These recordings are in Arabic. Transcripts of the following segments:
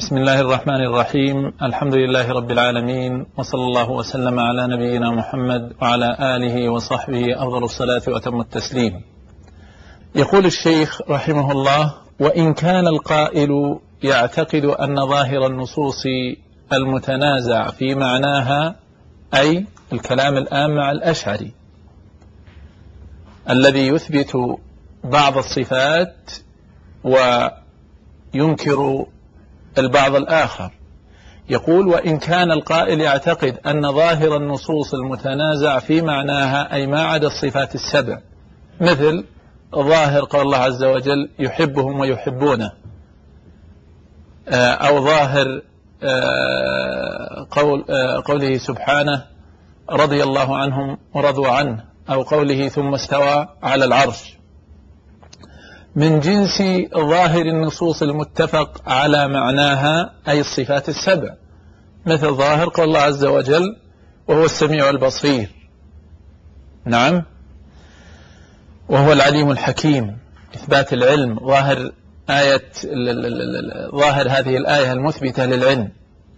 بسم الله الرحمن الرحيم. الحمد لله رب العالمين، وصلى الله وسلم على نبينا محمد وعلى آله وصحبه أفضل الصلاة وأتم التسليم. يقول الشيخ رحمه الله: وإن كان القائل يعتقد أن ظاهر النصوص المتنازع في معناها، أي الكلام الآن مع الأشعري الذي يثبت بعض الصفات وينكر البعض الآخر، يقول: وإن كان القائل يعتقد أن ظاهر النصوص المتنازع في معناها، أي ما عدا الصفات السبع، مثل ظاهر قول الله عز وجل يحبهم ويحبونه، أو ظاهر قوله سبحانه رضي الله عنهم ورضوا عنه، أو قوله ثم استوى على العرش، من جنس ظاهر النصوص المتفق على معناها، أي الصفات السبع، مثل ظاهر قول الله عز وجل وهو السميع البصير، نعم، وهو العليم الحكيم، إثبات العلم، ظاهر هذه الآية المثبتة للعلم.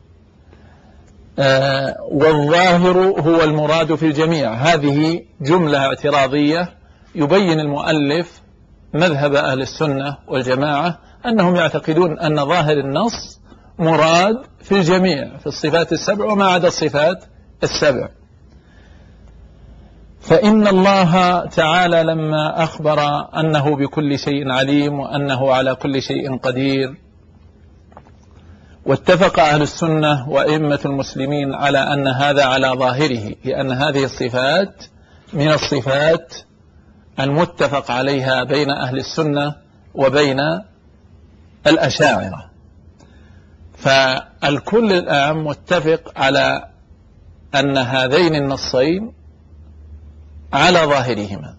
والظاهر هو المراد في الجميع، هذه جملة اعتراضية يبين المؤلف مذهب أهل السنة والجماعة، أنهم يعتقدون أن ظاهر النص مراد في الجميع، في الصفات السبع وما عدا الصفات السبع. فإن الله تعالى لما أخبر أنه بكل شيء عليم وأنه على كل شيء قدير، واتفق أهل السنة وأئمة المسلمين على أن هذا على ظاهره، لأن هذه الصفات من الصفات المتفق عليها بين أهل السنة وبين الأشاعرة، فالكل الآن متفق على أن هذين النصين على ظاهرهما،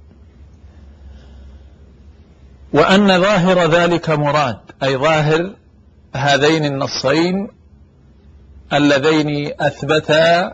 وأن ظاهر ذلك مراد، أي ظاهر هذين النصين اللذين أثبتا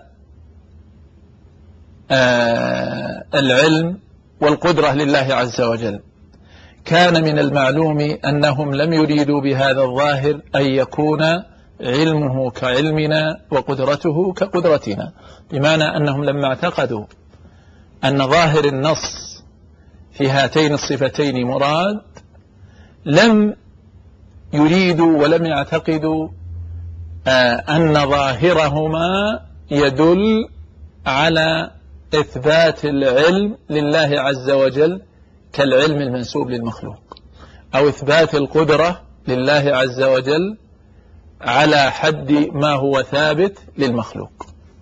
العلم والقدرة لله عز وجل. كان من المعلوم أنهم لم يريدوا بهذا الظاهر أن يكون علمه كعلمنا وقدرته كقدرتنا، بمعنى أنهم لما اعتقدوا أن ظاهر النص في هاتين الصفتين مراد، لم يريدوا ولم يعتقدوا أن ظاهرهما يدل على إثبات العلم لله عز وجل كالعلم المنسوب للمخلوق، أو إثبات القدرة لله عز وجل على حد ما هو ثابت للمخلوق.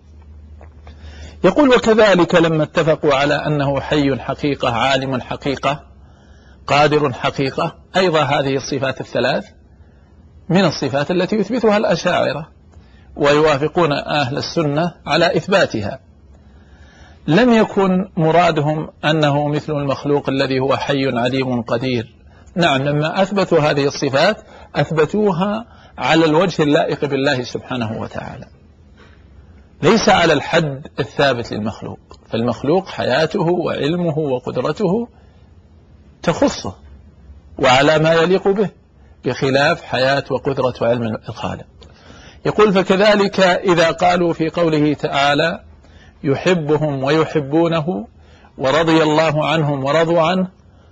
يقول: وكذلك لما اتفقوا على أنه حي حقيقة، عالم حقيقة، قادر حقيقة، أيضا هذه الصفات الثلاث من الصفات التي يثبتها الأشاعرة ويوافقون أهل السنة على إثباتها. لم يكن مرادهم أنه مثل المخلوق الذي هو حي عليم قدير، نعم، لما أثبتوا هذه الصفات أثبتوها على الوجه اللائق بالله سبحانه وتعالى، ليس على الحد الثابت للمخلوق، فالمخلوق حياته وعلمه وقدرته تخصه وعلى ما يليق به، بخلاف حياة وقدرة وعلم الخالق. يقول: فكذلك إذا قالوا في قوله تعالى يحبهم ويحبونه ورضي الله عنهم ورضوا عنه،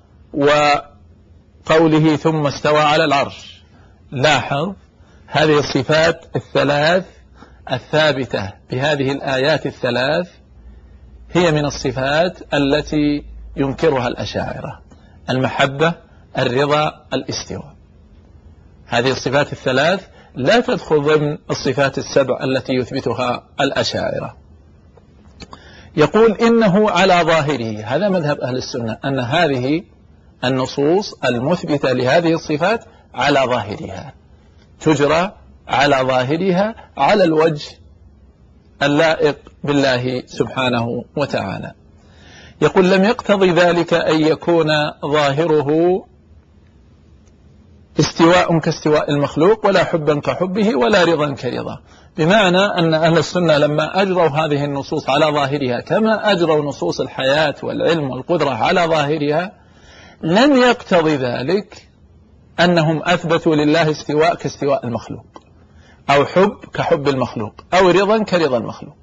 وقوله ثم استوى على العرش، لاحظ هذه الصفات الثلاث الثابتة بهذه الآيات الثلاث هي من الصفات التي ينكرها الأشاعرة: المحبة، الرضا، الاستواء. هذه الصفات الثلاث لا تدخل ضمن الصفات السبع التي يثبتها الأشاعرة. يقول: إنه على ظاهره، هذا مذهب أهل السنة، أن هذه النصوص المثبتة لهذه الصفات على ظاهرها، تجرى على ظاهرها على الوجه اللائق بالله سبحانه وتعالى. يقول: لم يقتضي ذلك أن يكون ظاهره استواء كاستواء المخلوق، ولا حبا كحبه، ولا رضا كرضا، بمعنى أن أهل السنة لما أجروا هذه النصوص على ظاهرها كما أجروا نصوص الحياة والعلم والقدرة على ظاهرها، لم يقتضي ذلك أنهم أثبتوا لله استواء كاستواء المخلوق، أو حب كحب المخلوق، أو رضا كرضا المخلوق.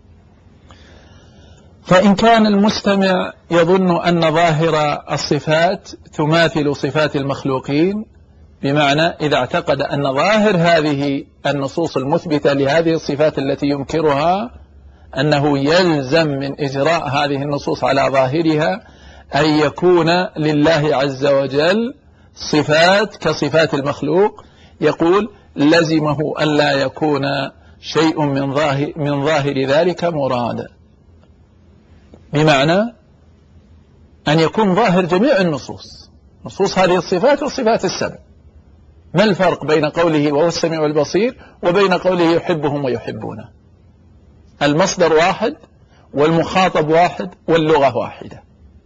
فإن كان المستمع يظن أن ظاهر الصفات تماثل صفات المخلوقين، بمعنى إذا اعتقد أن ظاهر هذه النصوص المثبتة لهذه الصفات التي ينكرها أنه يلزم من إجراء هذه النصوص على ظاهرها أن يكون لله عز وجل صفات كصفات المخلوق، يقول لزمه ألا يكون شيء من ظاهر ذلك مرادا، بمعنى أن يكون ظاهر جميع النصوص، نصوص هذه الصفات والصفات السبع. ما الفرق بين قوله وهو السميع والبصير وبين قوله يحبهم ويحبونه؟ المصدر واحد والمخاطب واحد واللغة واحدة.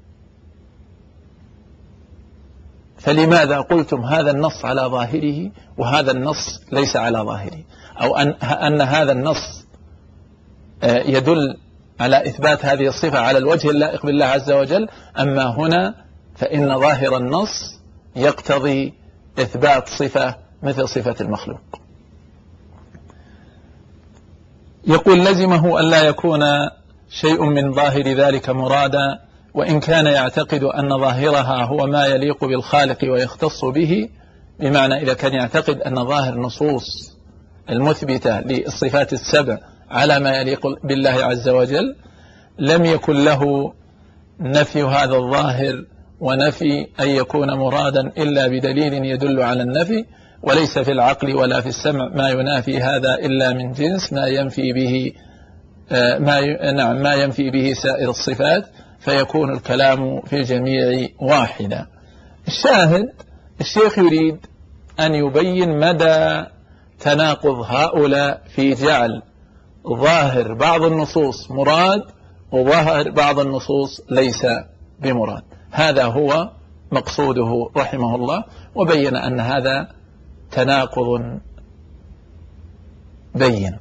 فلماذا قلتم هذا النص على ظاهره وهذا النص ليس على ظاهره، أو أن هذا النص يدل على إثبات هذه الصفة على الوجه اللائق بالله عز وجل، أما هنا فإن ظاهر النص يقتضي إثبات صفة مثل صفة المخلوق. يقول لزمه أن لا يكون شيء من ظاهر ذلك مرادا، وإن كان يعتقد أن ظاهرها هو ما يليق بالخالق ويختص به، بمعنى إذا كان يعتقد أن ظاهر نصوص المثبتة للصفات السبع على ما يليق بالله عز وجل، لم يكن له نفي هذا الظاهر ونفي أن يكون مرادا إلا بدليل يدل على النفي، وليس في العقل ولا في السمع ما ينافي هذا إلا من جنس ما ينفي به ما ينفي به سائر الصفات، فيكون الكلام في الجميع واحدا. الشاهد الشيخ يريد أن يبين مدى تناقض هؤلاء في جعل ظاهر بعض النصوص مراد وظاهر بعض النصوص ليس بمراد. هذا هو مقصوده رحمه الله، وبين أن هذا تناقض بين.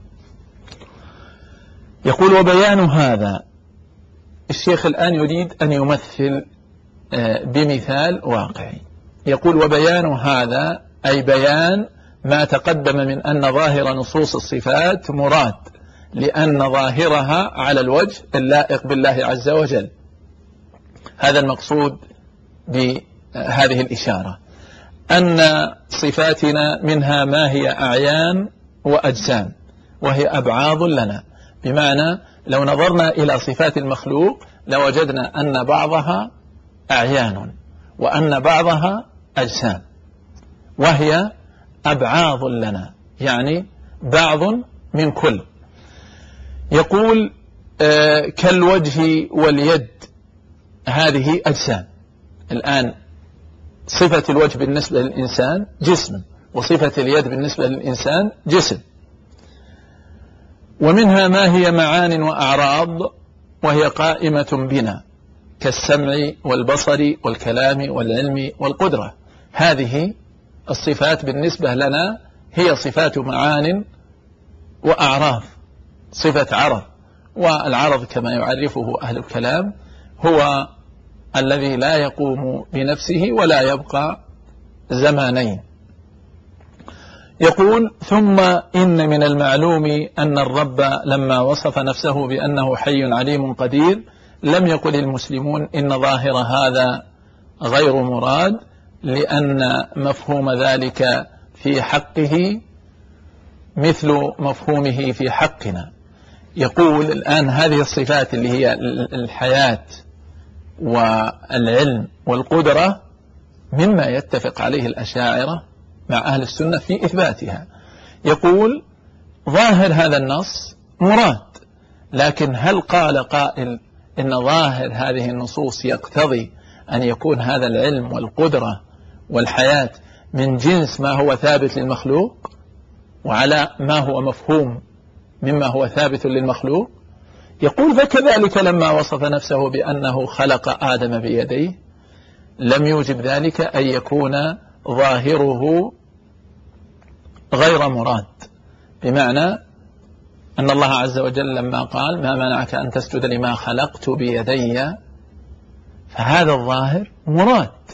يقول وبيان هذا، الشيخ الآن يريد أن يمثل بمثال واقعي. يقول وبيان هذا أي بيان ما تقدم من أن ظاهر نصوص الصفات مراد، لأن ظاهرها على الوجه اللائق بالله عز وجل. هذا المقصود بهذه الإشارة، أن صفاتنا منها ما هي أعيان وأجسام، وهي أبعاض لنا، بمعنى لو نظرنا إلى صفات المخلوق لوجدنا أن بعضها أعيان وأن بعضها أجسام، وهي أبعاض لنا، يعني بعض من كل. يقول كالوجه واليد، هذه أجسام. الآن صفة الوجه بالنسبة للإنسان جسم، وصفة اليد بالنسبة للإنسان جسم. ومنها ما هي معان وأعراض، وهي قائمة بنا، كالسمع والبصر والكلام والعلم والقدرة. هذه الصفات بالنسبة لنا هي صفات معان وأعراض، صفة عرض. والعرض كما يعرفه أهل الكلام هو الذي لا يقوم بنفسه ولا يبقى زمانين. يقول ثم إن من المعلوم أن الرب لما وصف نفسه بأنه حي عليم قدير لم يقل المسلمون إن ظاهر هذا غير مراد، لأن مفهوم ذلك في حقه مثل مفهومه في حقنا. يقول الآن هذه الصفات اللي هي الحياة والعلم والقدرة مما يتفق عليه الأشاعرة مع أهل السنة في إثباتها. يقول ظاهر هذا النص مراد، لكن هل قال قائل إن ظاهر هذه النصوص يقتضي أن يكون هذا العلم والقدرة والحياة من جنس ما هو ثابت للمخلوق وعلى ما هو مفهوم مما هو ثابت للمخلوق؟ يقول فكذلك لما وصف نفسه بأنه خلق آدم بيديه لم يوجب ذلك أن يكون ظاهره غير مراد، بمعنى أن الله عز وجل لما قال ما منعك أن تسجد لما خلقت بيدي، فهذا الظاهر مراد،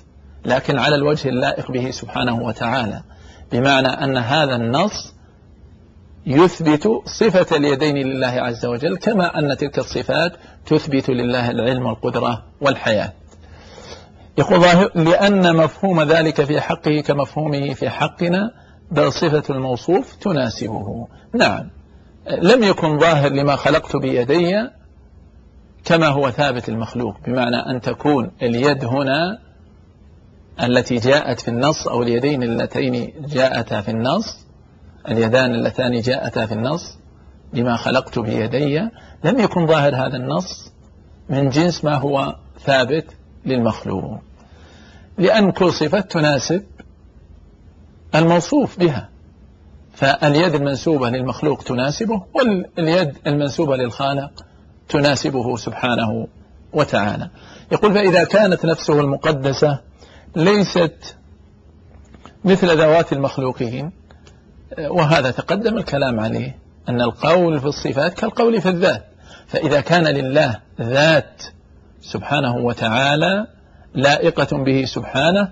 لكن على الوجه اللائق به سبحانه وتعالى، بمعنى أن هذا النص يثبت صفة اليدين لله عز وجل، كما أن تلك الصفات تثبت لله العلم والقدرة والحياة. يقول لأن مفهوم ذلك في حقه كمفهومه في حقنا، بل صفة الموصوف تناسبه. نعم، لم يكن ظاهر لما خلقت بيدي كما هو ثابت المخلوق، بمعنى أن تكون اليد هنا التي جاءت في النص، أو اليدين اللتين جاءتا في النص، اليدان اللتان جاءتا في النص لما خلقت بيدي، لم يكن ظاهر هذا النص من جنس ما هو ثابت للمخلوق، لأن كل صفة تناسب الموصوف بها، فاليد المنسوبة للمخلوق تناسبه، واليد المنسوبة للخالق تناسبه سبحانه وتعالى. يقول فإذا كانت نفسه المقدسة ليست مثل ذوات المخلوقين، وهذا تقدم الكلام عليه، أن القول في الصفات كالقول في الذات، فإذا كان لله ذات سبحانه وتعالى لائقة به سبحانه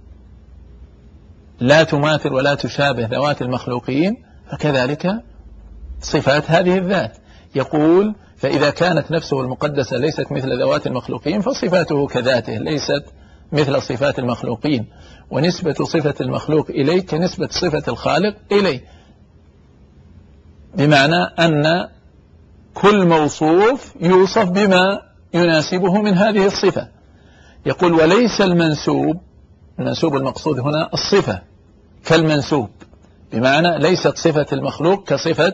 لا تماثل ولا تشابه ذوات المخلوقين، فكذلك صفات هذه الذات. يقول فإذا كانت نفسه المقدسة ليست مثل ذوات المخلوقين، فصفاته كذاته ليست مثل صفات المخلوقين، ونسبة صفة المخلوق إليه كنسبة صفة الخالق إليه، بمعنى أن كل موصوف يوصف بما يناسبه من هذه الصفة. يقول وليس المنسوب المقصود هنا الصفة كالمنسوب، بمعنى ليست صفة المخلوق كصفة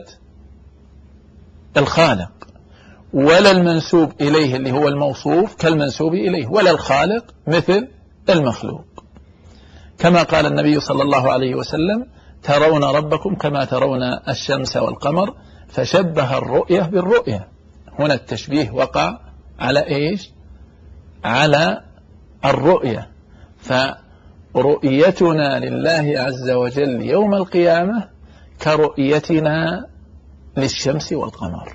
الخالق، ولا المنسوب إليه اللي هو الموصوف كالمنسوب إليه، ولا الخالق مثل المخلوق، كما قال النبي صلى الله عليه وسلم ترون ربكم كما ترون الشمس والقمر، فشبه الرؤية بالرؤية. هنا التشبيه وقع على إيش؟ على الرؤية، فرؤيتنا لله عز وجل يوم القيامة كرؤيتنا للشمس والقمر.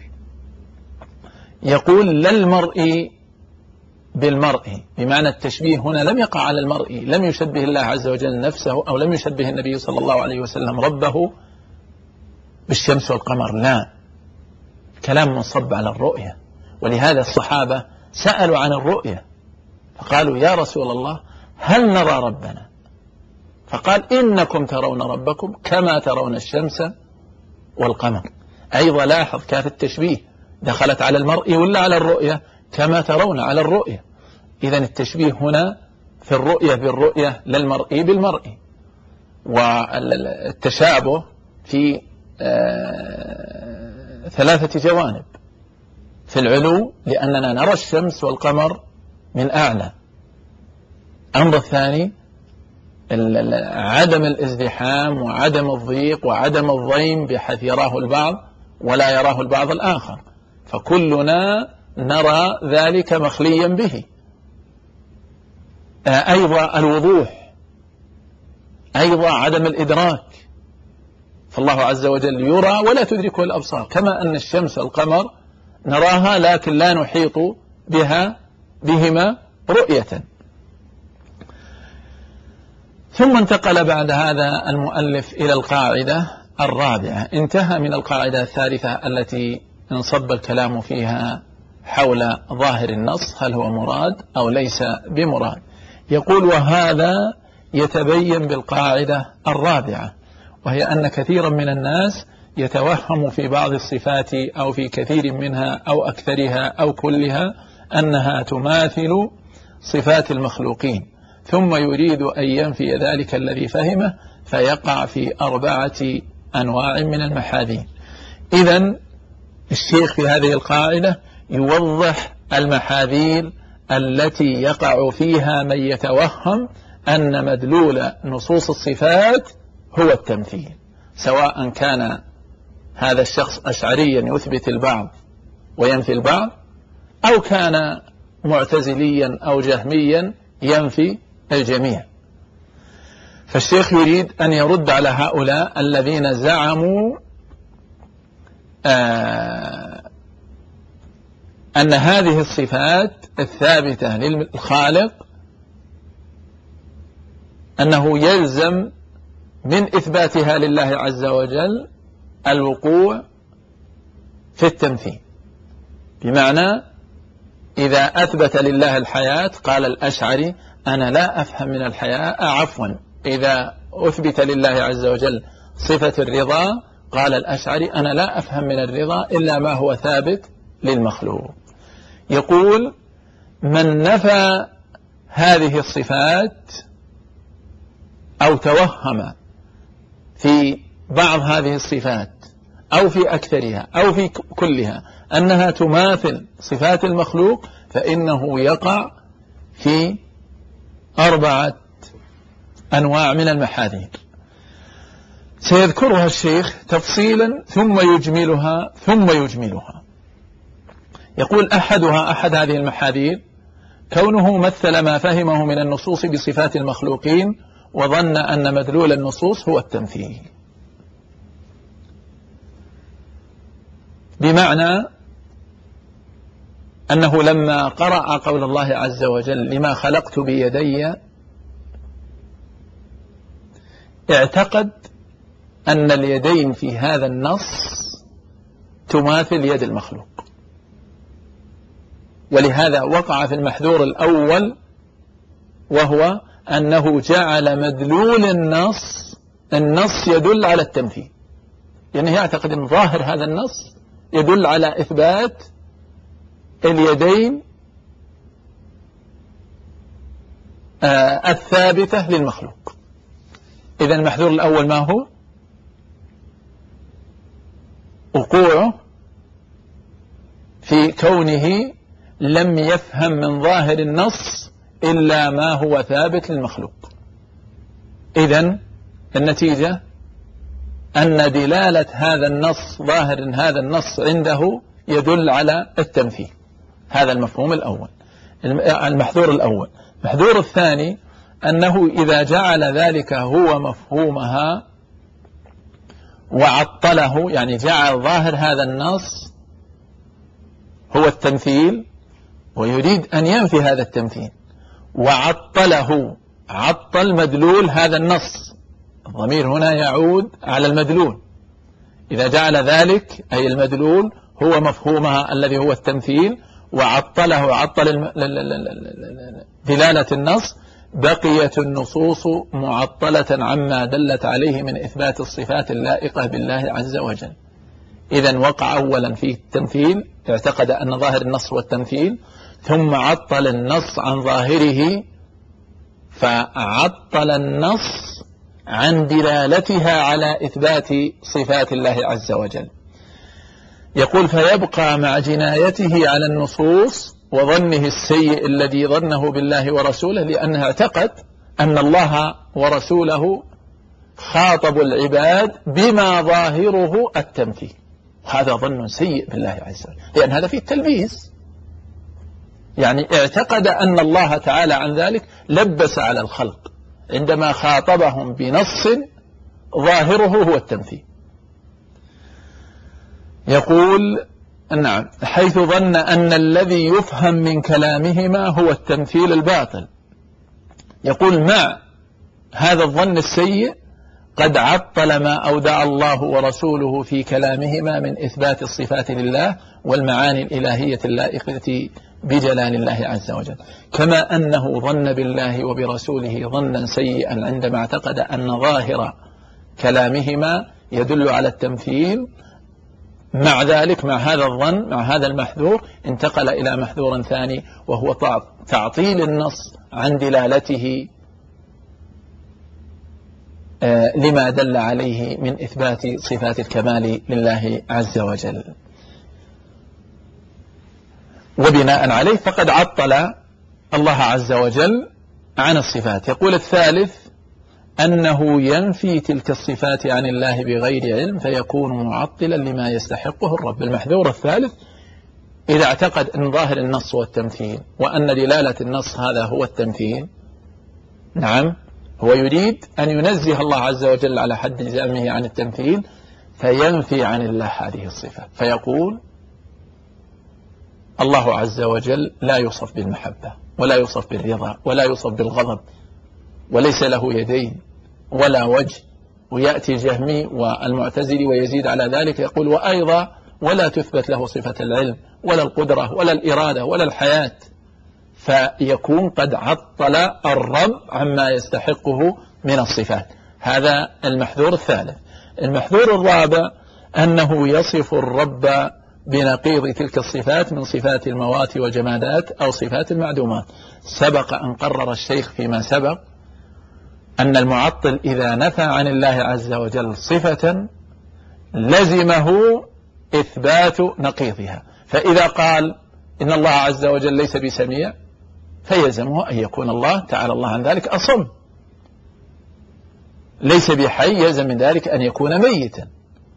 يقول لا المرء بالمرء، بمعنى التشبيه هنا لم يقع على المرء، لم يشبه الله عز وجل نفسه، أو لم يشبه النبي صلى الله عليه وسلم ربه بالشمس والقمر، لا، كلام منصب على الرؤية. ولهذا الصحابة سألوا عن الرؤية فقالوا يا رسول الله هل نرى ربنا؟ فقال إنكم ترون ربكم كما ترون الشمس والقمر. أيضا لاحظ كيف التشبيه دخلت على المرء ولا على الرؤية؟ كما ترون على الرؤية. إذن التشبيه هنا في الرؤية بالرؤية للمرء بالمرء، والتشابه في ثلاثة جوانب: في العلو لأننا نرى الشمس والقمر من أعلى، الأمر الثاني عدم الازدحام وعدم الضيق وعدم الضيم بحيث يراه البعض ولا يراه البعض الآخر، فكلنا نرى ذلك مخليا به. أيضا الوضوح، أيضا عدم الإدراك، فالله عز وجل يرى ولا تدركه الأبصار، كما أن الشمس والقمر نراها لكن لا نحيط بهما رؤية. ثم انتقل بعد هذا المؤلف إلى القاعدة الرابعة، انتهى من القاعدة الثالثة التي انصب الكلام فيها حول ظاهر النص، هل هو مراد أو ليس بمراد. يقول وهذا يتبين بالقاعدة الرابعة، وهي أن كثيرا من الناس يتوهم في بعض الصفات أو في كثير منها أو أكثرها أو كلها أنها تماثل صفات المخلوقين، ثم يريد أن ينفي ذلك الذي فهمه فيقع في 4 أنواع من المحاذير. إذن الشيخ في هذه القاعدة يوضح المحاذير التي يقع فيها من يتوهم أن مدلول نصوص الصفات هو التمثيل، سواء كان هذا الشخص أشعريا يثبت البعض وينفي البعض، أو كان معتزليا أو جهميا ينفي الجميع. فالشيخ يريد أن يرد على هؤلاء الذين زعموا أن هذه الصفات الثابتة للخالق أنه يلزم من إثباتها لله عز وجل الوقوع في التمثيل، بمعنى إذا أثبت لله الحياة قال الأشعري أنا لا أفهم من الحياة إذا أثبت لله عز وجل صفة الرضا قال الأشعري أنا لا أفهم من الرضا إلا ما هو ثابت للمخلوق. يقول من نفى هذه الصفات أو توهم في بعض هذه الصفات أو في أكثرها أو في كلها أنها تماثل صفات المخلوق فإنه يقع في 4 أنواع من المحاذير سيذكرها الشيخ تفصيلا ثم يجملها. يقول أحد هذه المحاذير كونه مثل ما فهمه من النصوص بصفات المخلوقين وظن أن مدلول النصوص هو التمثيل، بمعنى أنه لما قرأ قول الله عز وجل لما خلقت بيدي اعتقد أن اليدين في هذا النص تماثل يد المخلوق، ولهذا وقع في المحذور الأول وهو أنه جعل مدلول النص يدل على التمثيل، يعني يعتقد أن ظاهر هذا النص يدل على إثبات اليدين الثابتة للمخلوق. إذا المحذور الأول ما هو؟ وقوعه في كونه لم يفهم من ظاهر النص إلا ما هو ثابت للمخلوق. إذن النتيجة أن دلالة هذا النص ظاهر هذا النص عنده يدل على التمثيل. هذا المفهوم الأول، المحذور الأول. المحذور الثاني أنه إذا جعل ذلك هو مفهومها وعطله، يعني جعل ظاهر هذا النص هو التمثيل ويريد أن ينفي هذا التمثيل وعطله، عطل مدلول هذا النص، الضمير هنا يعود على المدلول. إذا جعل ذلك أي المدلول هو مفهومها الذي هو التمثيل وعطله، عطل دلالة النص، بقيت النصوص معطلة عما دلت عليه من إثبات الصفات اللائقة بالله عز وجل. إذن وقع أولا في التمثيل، اعتقد أن ظاهر النص هو التمثيل، ثم عطل النص عن ظاهره، فعطل النص عن دلالتها على إثبات صفات الله عز وجل. يقول فيبقى مع جنايته على النصوص وظنه السيء الذي ظنه بالله ورسوله، لأنه اعتقد أن الله ورسوله خاطبوا العباد بما ظاهره التمثيل، هذا ظن سيء بالله عز وجل، لأن هذا فيه التلبيس، يعني اعتقد أن الله تعالى عن ذلك لبس على الخلق عندما خاطبهم بنص ظاهره هو التمثيل. يقول نعم، حيث ظن أن الذي يفهم من كلامهما هو التمثيل الباطل. يقول مع هذا الظن السيء قد عطل ما أودع الله ورسوله في كلامهما من إثبات الصفات لله والمعاني الإلهية اللائقة بجلال الله عز وجل، كما أنه ظن بالله وبرسوله ظنا سيئا عندما اعتقد أن ظاهر كلامهما يدل على التمثيل. مع ذلك، مع هذا الظن، مع هذا المحذور، انتقل إلى محذور ثاني وهو تعطيل النص عن دلالته لما دل عليه من إثبات صفات الكمال لله عز وجل. وبناء عليه فقد عطل الله عز وجل عن الصفات. يقول الثالث أنه ينفي تلك الصفات عن الله بغير علم فيكون معطلا لما يستحقه الرب. المحذور الثالث إذا اعتقد أن ظاهر النص هو التمثيل وأن دلالة النص هذا هو التمثيل، نعم، هو يريد أن ينزه الله عز وجل على حد زعمه عن التمثيل فينفي عن الله هذه الصفات، فيقول الله عز وجل لا يوصف بالمحبة ولا يوصف بالرضا ولا يوصف بالغضب وليس له يدين ولا وجه. ويأتي جهمي والمعتزلي ويزيد على ذلك يقول وأيضا ولا تثبت له صفة العلم ولا القدرة ولا الإرادة ولا الحياة، فيكون قد عطل الرب عما يستحقه من الصفات. هذا المحذور الثالث. المحذور الرابع أنه يصف الرب بنقيض تلك الصفات من صفات الموات والجمادات أو صفات المعدومات. سبق أن قرر الشيخ فيما سبق أن المعطل إذا نفى عن الله عز وجل صفة لزمه إثبات نقيضها، فإذا قال إن الله عز وجل ليس بسميع فيلزمه أن يكون الله تعالى الله عن ذلك أصم. ليس بحي يلزم من ذلك أن يكون ميتا.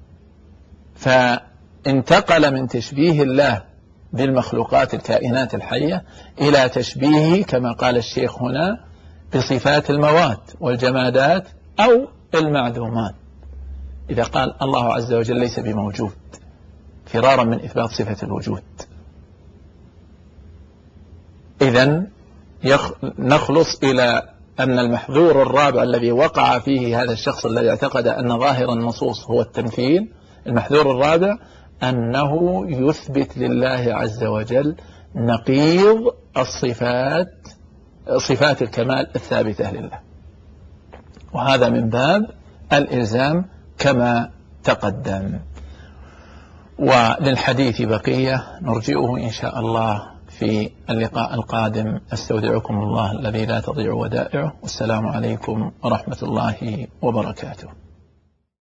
فانتقل من تشبيه الله بالمخلوقات الكائنات الحية إلى تشبيهه كما قال الشيخ هنا بصفات الموات والجمادات أو المعدومات. إذا قال الله عز وجل ليس بموجود فرارا من إثبات صفة الوجود، إذن نخلص إلى أن المحذور الرابع الذي وقع فيه هذا الشخص الذي اعتقد أن ظاهر النصوص هو التمثيل، المحذور الرابع أنه يثبت لله عز وجل نقيض صفات الكمال الثابتة لله، وهذا من باب الإلزام كما تقدم. وللحديث بقية نرجئه إن شاء الله في اللقاء القادم. أستودعكم الله الذي لا تضيع ودائعه، والسلام عليكم ورحمة الله وبركاته.